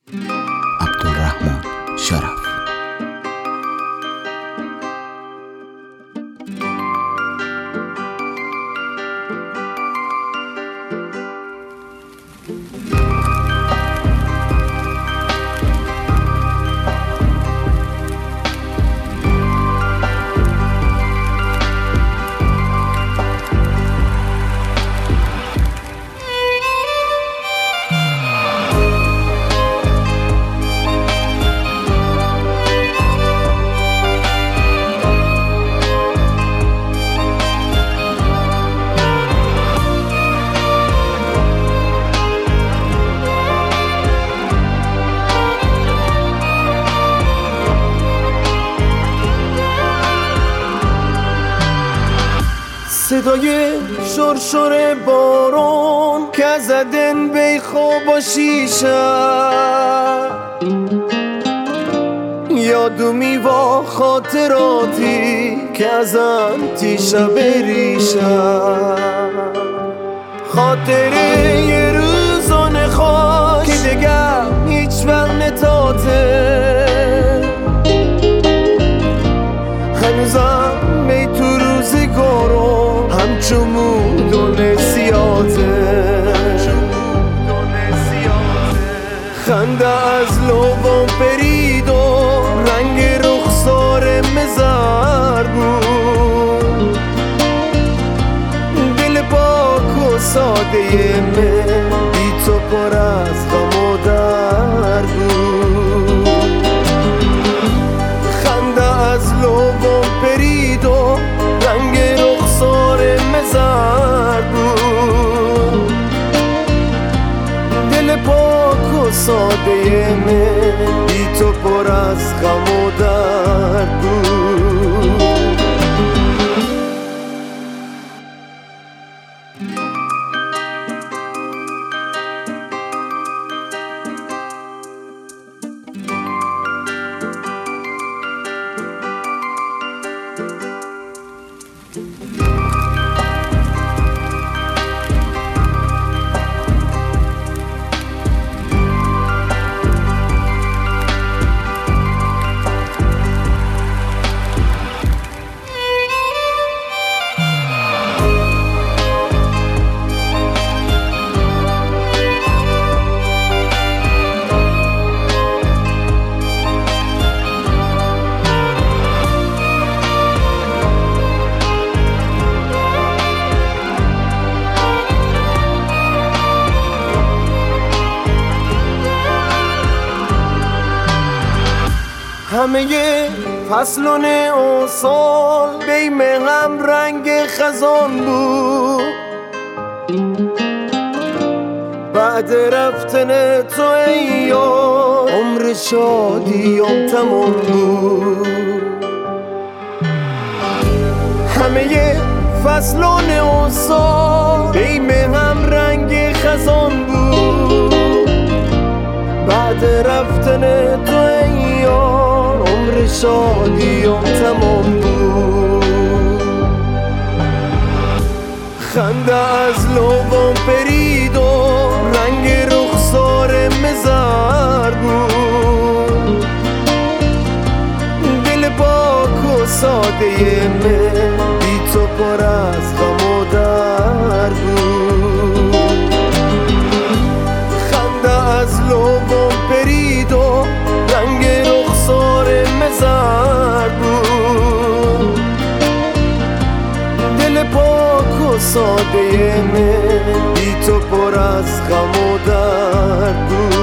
عبدالرحمن شرف. صدای شرشر بارون که زدن بی خواب و شیشه یادو میوا خاطراتی که ازم تیشه بریشه خاطره یه روزانه خوش که دیگه هیچ وقت نتاته هنوزم می تو روزگارم همچون مودون سیاته خنده از لبم پرید و رنگ رخسار مزار بود دل پاک و ساده من بی تو پر از غم و درد بود خنده از لبم پرید و رنگ رخسار مزار بود دل پاک و ساده من بی تو پر از غم و درد بود همه فصلون اون سال بیم هم رنگ خزان بود بعد رفتن تو ایام عمر شادیم تمام بود همه فصلون اون سال بیم هم رنگ خزان بود بعد رفتن تو ایام عمر شادیم تمام بود خنده از لبم پرید و رنگ رخسار مزار بود دل پاک و ساده من بی تو پر از غم و درد بود خنده از لبم پرید و رنگ رخسار مزار بود دل پاک و ساده من بی تو پر از غم و درد بود